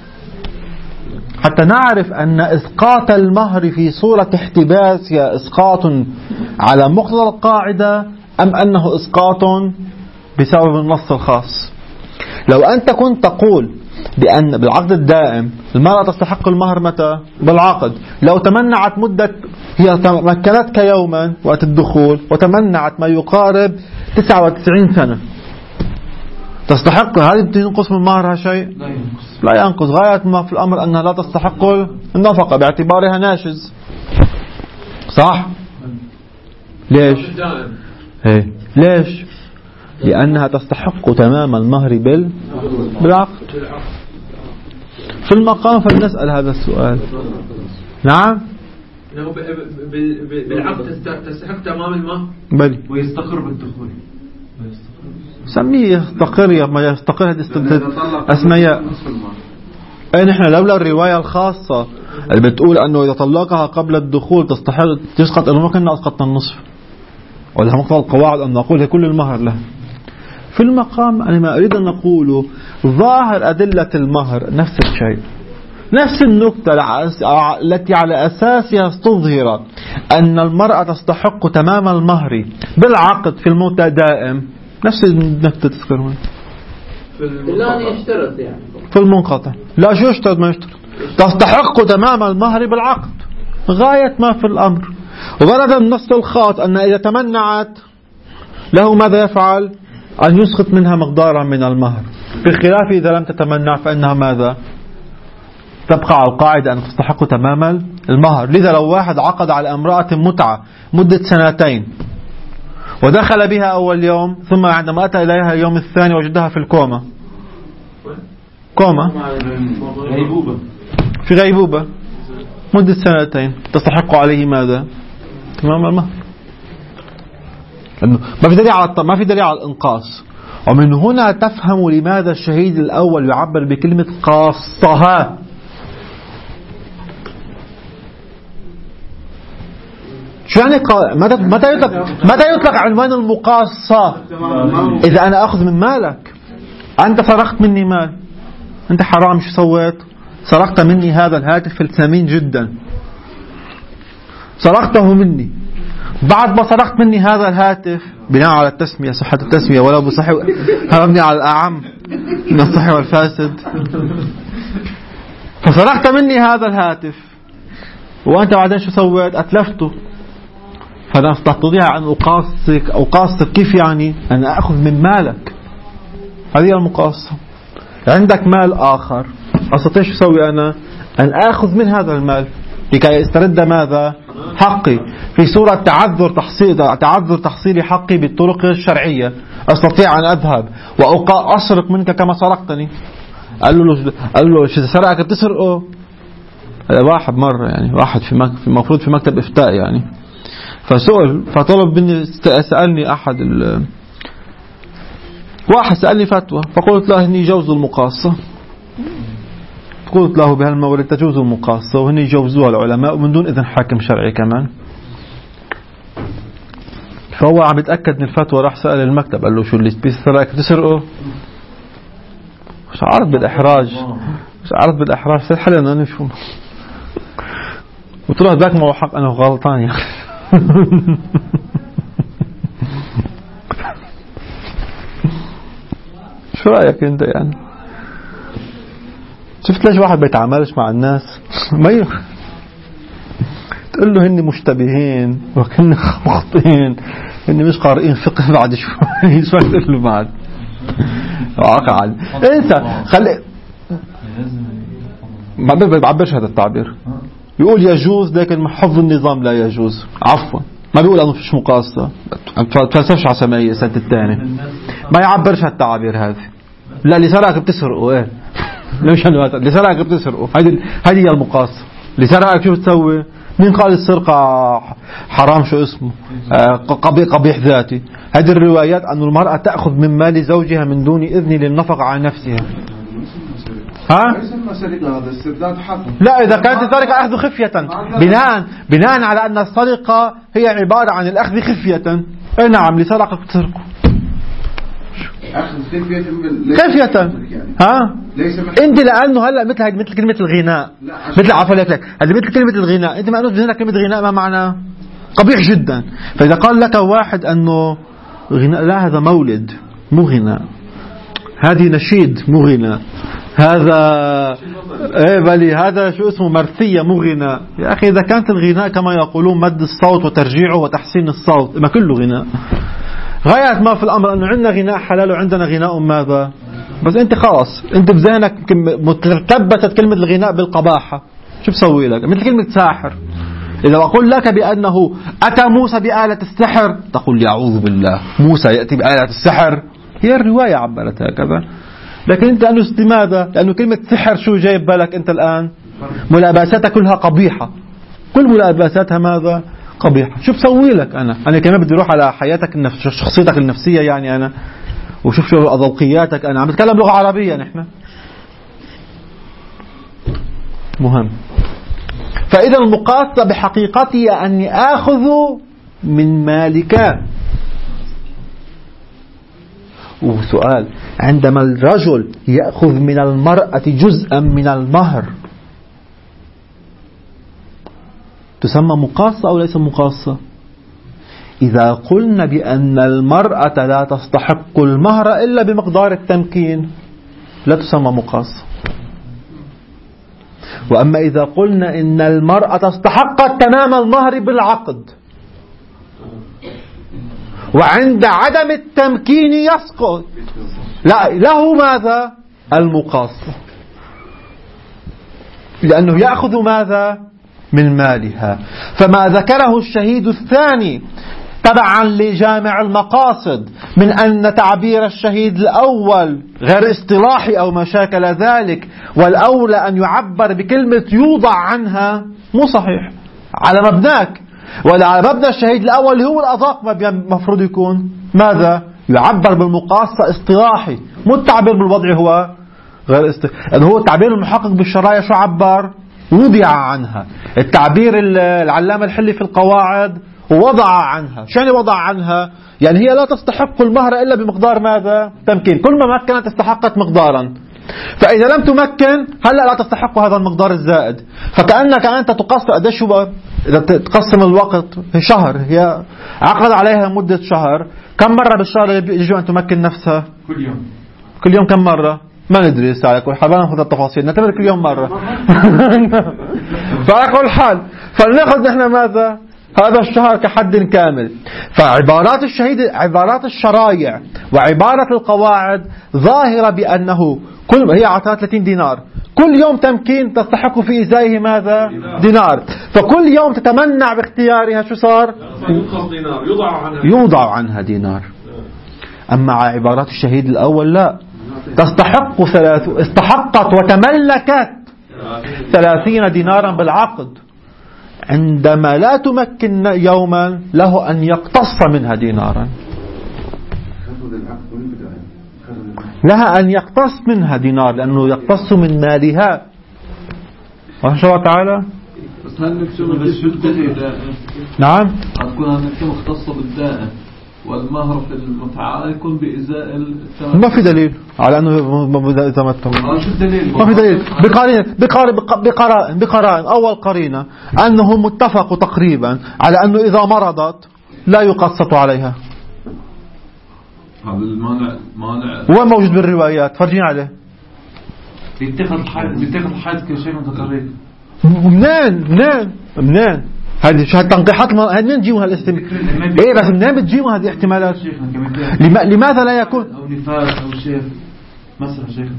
Speaker 1: حتى نعرف أن إسقاط المهر في صورة احتباس هي إسقاط على مقتضى القاعدة أم أنه إسقاط بسبب النص الخاص. لو أنت كنت تقول بأن بالعقد الدائم المرأة تستحق المهر متى؟ بالعقد. لو تمنعت مدة، هي مكنتك يوما وقت الدخول وتمنعت ما يقارب تسعة وتسعين سنة، تستحق هذه تنقص من مهرها شيء؟
Speaker 3: لا ينقص.
Speaker 1: لا ينقص. غاية ما في الأمر أنها لا تستحق النفقة باعتبارها ناشز، صح؟ ليش؟ هي. ليش؟ لأنها تستحق تمام المهر بال... بالعقد. في المقام فلنسأل هذا السؤال. نعم؟
Speaker 2: بالعقد تستحق تمام المهر
Speaker 1: بل
Speaker 3: ويستقر بالدخول،
Speaker 1: سميه يستقر ما يستقر أسمياء. أي نحن لولا الرواية الخاصة اللي بتقول أنه إذا طلقها قبل الدخول تستحق تسقط، إنه ما كنا أسقطنا النصف، ولها مقتضى القواعد أن نقول كل المهر له. في المقام أنا ما أريد أن نقوله ظاهر أدلة المهر نفس الشيء، نفس النقطة التي على أساسها استظهر أن المرأة تستحق تمام المهر بالعقد في الموت دائم، نفس النقطة تذكرون
Speaker 2: لا يشترط يعني
Speaker 1: في المنقطع. لا شو يشترط؟ ما يشترط، تستحق تمام المهر بالعقد غاية ما في الأمر. وورد النص الخاص أن إذا تمنعت له ماذا يفعل؟ أن يسقط منها مقدارا من المهر، بخلاف إذا لم تتمنع فإنها ماذا؟ تبقى على القاعدة أن تستحق تمام المهر. لذا لو واحد عقد على امرأة متعة مدة سنتين ودخل بها أول يوم، ثم عندما أتى إليها اليوم الثاني وجدها في الكومة، كومة
Speaker 3: غيبوبة،
Speaker 1: في غيبوبة مدة سنتين، تستحق عليه ماذا؟ تمام المهر. ما في دليل على ما في دليل على الإنقاص. ومن هنا تفهم لماذا الشهيد الأول يعبر بكلمة قاصها. شو يعني قا... متى متى يطلق متى يطلق عنوان المقاصة؟ إذا أنا أخذ من مالك، أنت سرقت مني مال، أنت حرام، شو سويت؟ سرقت مني هذا الهاتف الثمين جدا، سرقته مني. بعد ما سرقت مني هذا الهاتف بناء على التسمية، صحة التسمية ولو بصحيح، هذا مبني على الأعم من الصحيح والفاسد. فسرقت مني هذا الهاتف، وأنت بعدين شو سويت؟ أتلفته. فأنا أستطيع أن أقاصك أقاصك كيف يعني أنا أخذ من مالك. هذه المقاصة. عندك مال آخر أستطيع شو أسوي أنا أن أخذ من هذا المال لكي يسترد ماذا حقي في صورة تعذر تحصيل تعذر تحصيل حقي بالطرق الشرعية. أستطيع أن أذهب وأسرق منك كما سرقتني. قال له قال له إذا سرقك بتسرقه. هذا واحد مرة يعني واحد في مك... في المفروض في مكتب إفتاء يعني فسأل فطلب مني سألني أحد ال... واحد سألني فتوى فقلت له إني جوز المقاصة. قلت له بهالمورد تجوز المقاصة وهن يجوزوها العلماء ومن دون إذن حاكم شرعي كمان. فهو عم يتأكد من الفتوى راح سأل المكتب قال له شو اللي بيسرقك تسرقه. شعرت بالإحراج شعرت بالإحراج سأل أنا نشوف قلت له ذاك ما هو حق أنا غلطان يعني. شو رأيك أنت يعني؟ شفت ليش واحد بيتعاملش مع الناس ما ي... تقول له هني مشتبهين وكن مخطئين هني مش قارئين فقه بعد شوي شو تقول له بعد عقل انسى خلي ما بيعبرش هذا التعبير. يقول يجوز لكن حفظ النظام لا يجوز. عفوا ما بيقول انه فيش مقاصة. تفلسفش على سماية سنة الثاني ما يعبرش هالتعبير هذه. لا اللي سرقك بتسرقه ايه ليش اللي سرقك بتسرقه. هذه هذه هي المقاصة. اللي سرقك شو بتسوي؟ مين قال السرقة حرام شو اسمه قبيح قبيح ذاتي. هذه الروايات أن المرأة تأخذ من مال زوجها من دون إذن للنفقة على نفسها. ها؟ لا إذا كانت السرقة أخذ خفية بناء بناء على أن السرقة هي عبارة عن الأخذ خفية. إيه نعم لسرقك بتسرقه
Speaker 4: أخذ خفية
Speaker 1: خفية. ها؟ أنت لأنه هلا مثل مثل كلمة الغناء مثل عفوا لك لك هذه مثل كلمة الغناء. أنت ما أنه هنا كلمة غناء ما معنى قبيح جدا. فإذا قال لك واحد أنه غناء لا هذا مولد مو غناء هذه نشيد مو غناء هذا ايه بلي هذا شو اسمه مرثية مو غناء. يا أخي إذا كانت الغناء كما يقولون مد الصوت وترجيعه وتحسين الصوت ما كله غناء. غاية ما في الأمر أنه عندنا غناء حلال وعندنا غناء ماذا. بس أنت خلاص أنت بذهنك متلبست كلمة الغناء بالقباحة. شو بسوي لك مثل كلمة ساحر. إذا أقول لك بأنه أتى موسى بآلة السحر تقول لي أعوذ بالله موسى يأتي بآلة السحر. هي الرواية عبرت هكذا. لكن أنت أنه لماذا؟ لأنه كلمة سحر شو جايب بالك أنت الآن ملابساتها كلها قبيحة. كل ملابساتها ماذا قبيحة. شو بسوي لك أنا أنا كمان بدي أروح على حياتك النفس شخصيتك النفسية يعني أنا وشوف شو ذوقياتك. أنا عم بتكلم لغة عربية نحن مهم. فإذا المقاصة بحقيقتها أني آخذ من مالك. وسؤال عندما الرجل يأخذ من المرأة جزءا من المهر تسمى مقاصة أو ليس مقاصة؟ إذا قلنا بأن المرأة لا تستحق المهر إلا بمقدار التمكين لا تسمى مقاصة. وأما إذا قلنا إن المرأة تستحق تمام المهر بالعقد وعند عدم التمكين يسقط لا له ماذا المقاصة لأنه يأخذ ماذا من مالها. فما ذكره الشهيد الثاني تبعا لجامع المقاصد من أن تعبير الشهيد الأول غير اصطلاحي أو ما شاكل ذلك والأولى أن يعبر بكلمة يوضع عنها مو صحيح على مبناك. وعلى مبنى الشهيد الأول هو الأضاق ما مفروض يكون ماذا يعبر بالمقاصة اصطلاحي مو التعبير بالوضع هو غير اصطلاحي. يعني هو التعبير المحقق بالشرايع شو عبر وضع عنها. التعبير العلامة الحلي في القواعد ووضع عنها. شو يعني وضع عنها؟ يعني هي لا تستحق المهر إلا بمقدار ماذا تمكين. كل ما مكنت استحقت مقدارا. فإذا لم تمكن هلأ لا تستحق هذا المقدار الزائد. فكأنك أنت تقسم قديش هو إذا تقسم الوقت شهر هي عقد عليها مدة شهر كم مرة بالشهر يجب أن تمكن نفسها؟
Speaker 3: كل يوم.
Speaker 1: كل يوم كم مرة؟ ما ندري على كل حال ناخذ التفاصيل نعتبر كل يوم مرة. فأقول حال فلنأخذ نحن ماذا هذا الشهر كحد كامل. فعبارات الشهيد عبارات الشرايع وعبارة القواعد ظاهرة بأنه كل هي عطاها ثلاثين دينار، كل يوم تمكين تستحق في إزائه ماذا؟ دينار. فكل يوم تتمنع باختيارها شو صار؟ يوضع عنها دينار. أما عبارات الشهيد الأول لا، تستحق ثلاث استحقت وتملكت ثلاثين دينارا بالعقد، عندما لا تمكن يوما له أن يقتص منها دينارا، لها أن يقتص منها دينار لأنه يقتص من مالها. الله سبحانه وتعالى.
Speaker 5: بس هل نكتب بالدائن؟
Speaker 1: نعم.
Speaker 5: أتكون هنكتب مختصة بالدائن والمهر في المتعة يكون بإزاء الثمن.
Speaker 1: ما في دليل على أنه تمتع.
Speaker 5: شو الدليل؟
Speaker 1: ما في دليل. بقارن بقارن بقارن بقارن أول قرينة أنه متفق تقريبا على أنه إذا مرضت لا يقسط عليها.
Speaker 5: هذا المانع مانع.
Speaker 1: هو موجود بالروايات، فرجين عليه.
Speaker 3: بيتخذ حد بيتخذ حد كشيء متقرب.
Speaker 1: منين منين منين هذه شو هالتنقيحات هذه منين تجيبوا هالاستم ايه بس منين بتجيبوا هذه الاحتمالات؟ لما... لماذا لا يكون
Speaker 3: او نفاس او شيء مثلا شيخ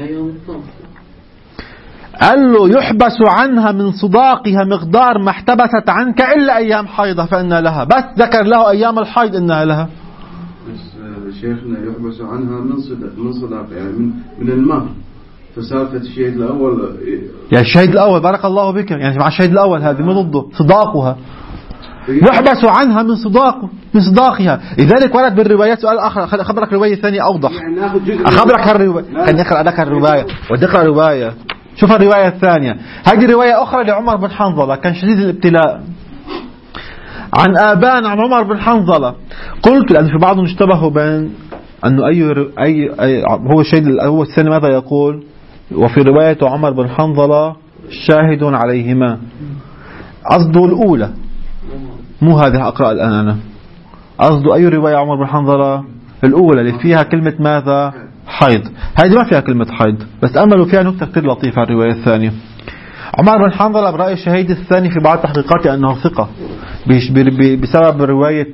Speaker 1: قال له يحبس عنها من صداقها مقدار ما احتبست عنك الا ايام حيضها فانها لها، بس ذكر له ايام الحيض انها لها.
Speaker 4: بس شيخنا يحبس عنها من صداق من صداق يعني من من المهر. فسالفة الشهيد الأول
Speaker 1: يعني الشهيد الأول بارك الله بك يعني مع الشهيد الأول هذه من ضده صداقها يحبس عنها من صداق من صداقها. لذلك ورد بالروايات سؤال آخر أخبرك رواية ثانية أوضح. أخبرك هالرواية خليني أقرأ لك الرواية ودي أقرأ رواية. شوف الرواية الثانية هذه رواية أخرى لعمر بن حنظلة كان شديد الابتلاء عن آبان عن عمر بن حنظلة. قلت لأن في بعضهم اشتبهوا بين أنه أي أي, أي هو الشهيد هو الثاني ماذا يقول. وفي رواية عمر بن حنظلة شاهد عليهما، قصده الأولى مو هذه أقرأ الآن أنا، قصده أي رواية عمر بن حنظلة الأولى اللي فيها كلمة ماذا حيض. هذه ما فيها كلمة حيض بس أملوا فيها نكتة كتير لطيفة. الرواية الثانية عمر بن حنظلة برأي الشهيد الثاني في بعض تحقيقاته أنه ثقة بسبب رواية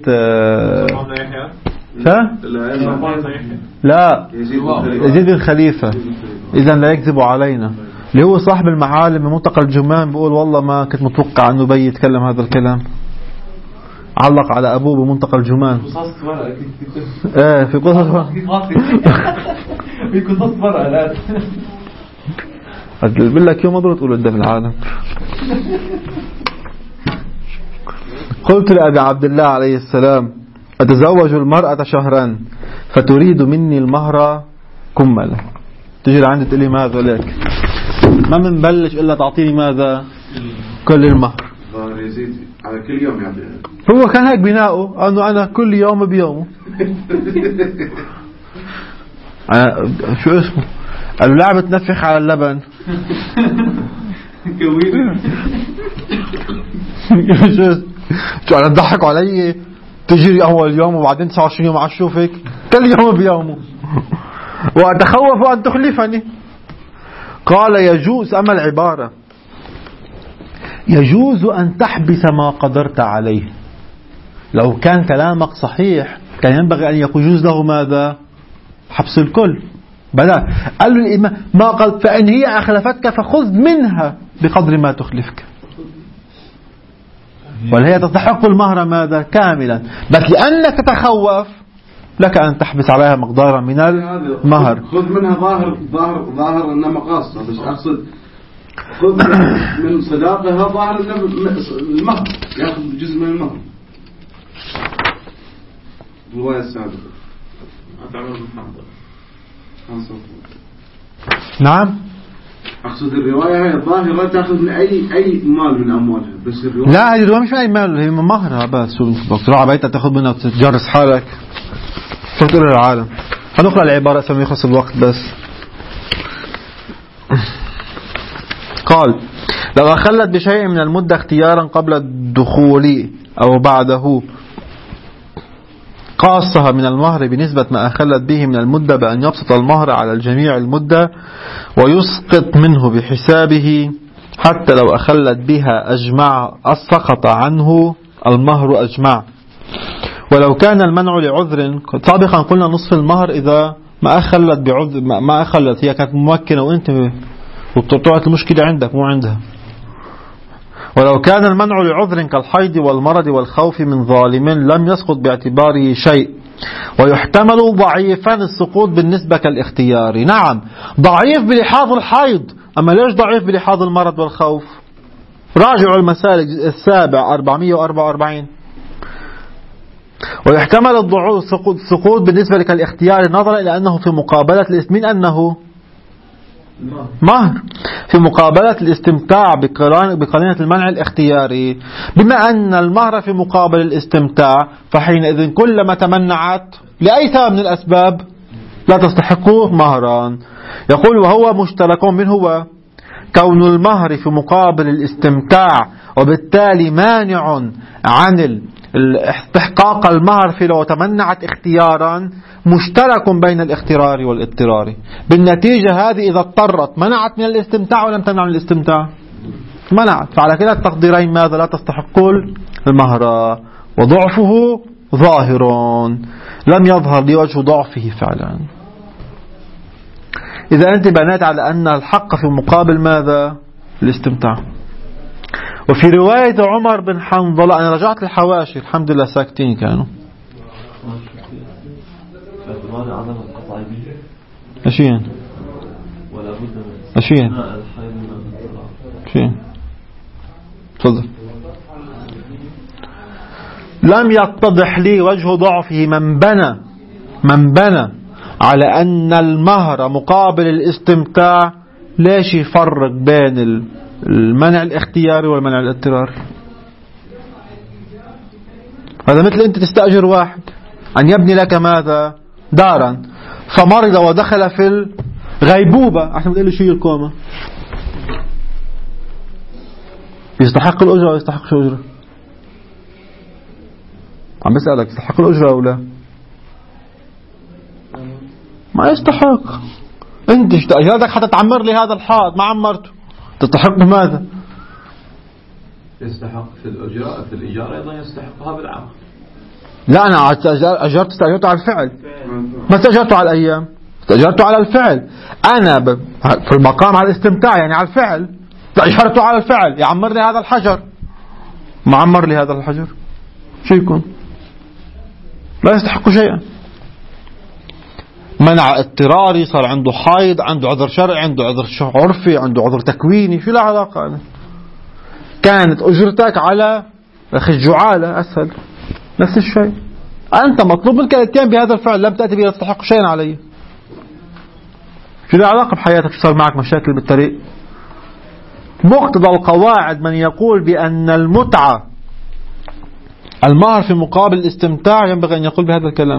Speaker 1: ها؟ لا يزيد بن خليفة إذا لا يكذب علينا اللي هو صاحب المعالم من منطقة الجمان بيقول والله ما كنت متوقع أنه بي يتكلم هذا الكلام. علق على أبوه بمنطقة الجمان ايه في قصص
Speaker 3: في قصص فرع لا
Speaker 1: أقول لك يوم أضرب تقول قدام العالم. قلت لأبي عبد الله عليه السلام أتزوج المرأة شهرا فتريد مني المهر كملا، تجي لعندي تقول لي ماذا لك ما منبلش إلا تعطيني ماذا كل المهر.
Speaker 4: يزيد على كل يوم يعني
Speaker 1: هو كان هيك بناؤه أنه أنا كل يوم بيومه أنا شو اسمه قالوا لعبة تنفخ على اللبن شو أنا تضحكوا علي تجري أول يوم وبعدين تسعة وعشرين يوم عشوفك كل يوم بيومه وأتخوف أن تخلفني. قال يجوز أما العبارة يجوز أن تحبس ما قدرت عليه. لو كان كلامك صحيح كان ينبغي أن يجوز له ماذا حبس الكل بلا. قال له الإمام ما قال فإن هي أخلفتك فخذ منها بقدر ما تخلفك ولا هي تستحق المهر ماذا كاملا بس لأنك تتخوف لك أن تحبس عليها مقدارا من المهر.
Speaker 4: خذ منها ظاهر ظاهر ظاهر إنها مقاصة بس أقصد خذ من صداقها ظاهر إنها المهر يأخذ جزء من المهر. الرواية السابقة أتعمل بالحمد.
Speaker 1: نعم
Speaker 4: أقصد الرواية هي الظاهرة تأخذ من أي أي مال من أموالها بس الرواية
Speaker 1: لا هذه الرواية مش أي مال هي مهرها بس بسرعة بيتها تأخذ منها وتجرس حالك تقول للعالم. هنقرأ العبارة عشان يخلص الوقت بس. قال لو أخلت بشيء من المدة اختيارا قبل الدخول أو بعده قاصها من المهر بنسبة ما أخلت به من المدة بأن يبسط المهر على الجميع المدة ويسقط منه بحسابه حتى لو أخلت بها أجمع السقط عنه المهر أجمع. ولو كان المنع لعذر، سابقا قلنا نصف المهر إذا ما أخلت بعذر، ما أخلت هي كانت ممكنة وأنت وطلعت المشكلة عندك مو عندها. ولو كان المنع لعذر كالحيض والمرض والخوف من ظالم لم يسقط باعتباره شيء، ويحتمل ضعيفا السقوط بالنسبة كالاختياري. نعم ضعيف بلحاظ الحيض، أما ليش ضعيف بلحاظ المرض والخوف؟ راجعوا المسالك السابع أربعمئة وأربعة وأربعين. ويحتمل السقوط بالنسبة كالاختياري نظرا إلى أنه في مقابلة الاسم من أنه مهر في مقابلة الاستمتاع بقرينة المنع الاختياري. بما أن المهر في مقابل الاستمتاع فحينئذ كلما تمنعت لأي سبب من الأسباب لا تستحق مهرا. يقول وهو مشترك منه هو كون المهر في مقابل الاستمتاع، وبالتالي مانع عن استحقاق المهر في لو تمنعت اختيارا، مشترك بين الاختيار والاضطرار. بالنتيجة هذه إذا اضطرت منعت من الاستمتاع ولم تمنع من الاستمتاع، منعت. فعلى كلا التقديرين ماذا؟ لا تستحق المهر، وضعفه ظاهر لم يظهر لوجه ضعفه فعلا. إذا أنت بنيت على أن الحق في مقابل ماذا؟ الاستمتاع. وفي رواية عمر بن حنظلة، أنا رجعت للحواشي الحمد لله ساكتين كانوا. أشياء أشياء أشياء تفضل. لم يتضح لي وجه ضعفه من بنى من بنى على أن المهر مقابل الاستمتاع. ليش يفرق بين المنع الاختياري والمنع الاضطراري؟ هذا مثل أنت تستأجر واحد أن يبني لك ماذا؟ دارا، فمرض ودخل في الغيبوبة عشان تقول له شيء الكومة، يستحق الأجرة أو يستحق شو أجرة؟ عم بسألك يستحق الأجرة أو لا؟ ما يستحق. أنت استأجرتك حتى تعمر لي هذا الحائط ما عمرته، تستحق بماذا؟
Speaker 5: يستحق في الأجرة في الإيجار أيضا يستحقها بالعقد.
Speaker 1: لا أنا أجرت استأجرته على الفعل، ما استأجرته على الأيام، استأجرته على الفعل. أنا ب... في المقام على الاستمتاع يعني على الفعل، استأجرته على الفعل. يعمر لي هذا الحجر، ما عمر لي هذا الحجر، شو يكون؟ لا يستحق شيئا. منع اضطراري، صار عنده حيض، عنده عذر شرعي، عنده عذر عرفي، عنده عذر تكويني، شو له علاقة أنا؟ كانت أجرتك على أخي الجعالة أسهل، نفس الشيء. أنت مطلوب منك الاتيان بهذا الفعل، لم تأتي به تستحق شيئا عليه. شو له علاقة بحياتك؟ شو صار معك مشاكل بالطريق؟ مقتضى القواعد من يقول بأن المتعة المهر في مقابل الاستمتاع ينبغي أن يقول بهذا الكلام.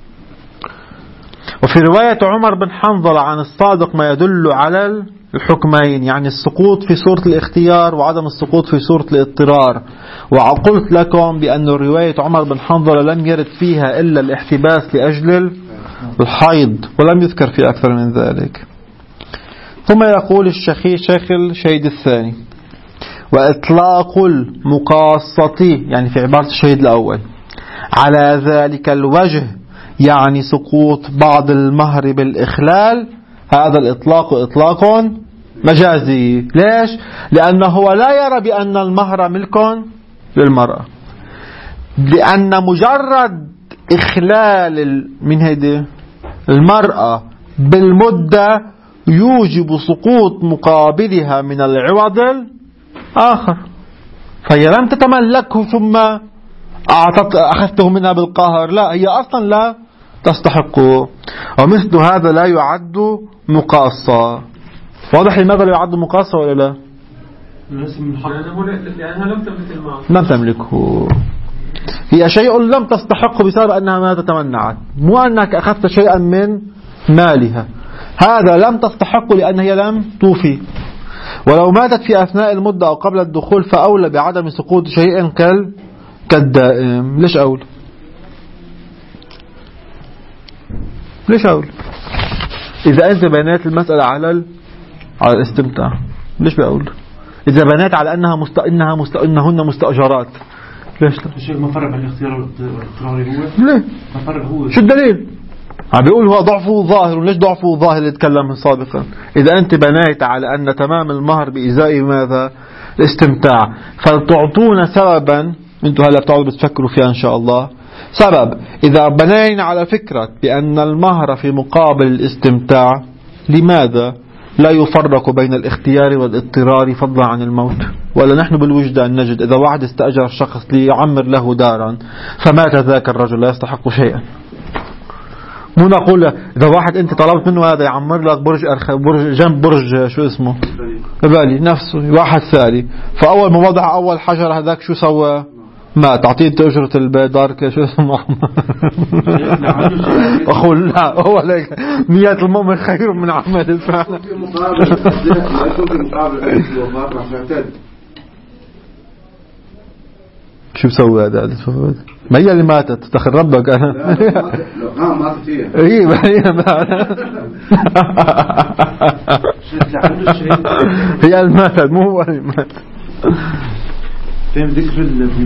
Speaker 1: وفي رواية عمر بن حنظلة عن الصادق ما يدل على الحكمين، يعني السقوط في صورة الاختيار وعدم السقوط في صورة الاضطرار. وقلت لكم بأن رواية عمر بن حنظلة لم يرد فيها إلا الاحتباس لأجل الحيض، ولم يذكر في أكثر من ذلك. ثم يقول الشيخ شيخ الشهيد الثاني: وإطلاق المقاصة، يعني في عبارة الشهيد الأول، على ذلك الوجه يعني سقوط بعض المهر بالإخلال، هذا الإطلاق إطلاق مجازي. ليش؟ لأنه هو لا يرى بأن المهر ملك للمرأة، لأن مجرد إخلال من هذه المرأة بالمدة يوجب سقوط مقابلها من العوض الآخر، فهي لم تتملكه ثم أعطت أخذته منها بالقهر، لا، هي أصلا لا تستحقه. ومثل هذا لا يعد مقاصة. واضح لماذا لا يعد مقاصة ولا لا؟
Speaker 2: لأنها لم تملك المال،
Speaker 1: لم تملكه، هي شيء لم تستحقه بسبب أنها ما تتمنعت، مو أنك أخذت شيئا من مالها، هذا لم تستحقه لأن هي لم توفي. ولو ماتت في أثناء المدة أو قبل الدخول فأولى بعدم سقوط شيء كال كالدائم. ليش أولى؟ ليش أولى؟ إذا أنت بنيت المسألة على ال... على الاستمتاع، ليش بأولى؟ إذا بنيت على أنها مست... إنها مست... إنهن مستأجرات، ليش لا؟
Speaker 3: الشيخ ما فرق بين الاختيار والاضطراري هو؟
Speaker 1: ليه؟
Speaker 3: ما فرق هو.
Speaker 1: شو الدليل؟ عم بيقول هو ضعفه ظاهر. وليش ضعفه ظاهر اللي تكلم سابقا؟ إذا أنت بنيت على أن تمام المهر بإزاء ماذا؟ الاستمتاع، فتعطون سببا أنتم هلا بتقعدوا بتفكروا فيها إن شاء الله. سبب إذا بنينا على فكرة بأن المهر في مقابل الاستمتاع، لماذا لا يفرق بين الاختيار والاضطرار فضلا عن الموت؟ ولا نحن بالوجدان نجد إذا واحد استأجر الشخص ليعمر له دارا فمات ذاك الرجل لا يستحق شيئا. مو نقول إذا واحد أنت طلبت منه هذا يعمر لك برج أرخ... برج جنب برج شو اسمه بالي نفسه واحد ثاني، فأول ما وضع أول حجر هذاك شو سوى؟ ما تعطيه انت اجرة البيت دارك شو اسمه اقول لا هو لك نية المؤمن خير من عمل الفعل.
Speaker 4: في مقابل ما يكون في مقابل الوفاة راح يعتد.
Speaker 1: شو بسوي هذا؟ ما هي اللي ماتت تخل ربك انا
Speaker 4: ها ماتت هي
Speaker 1: ايه ما هي هي اللي ماتت مو هو اللي مات.
Speaker 3: فهم ذكر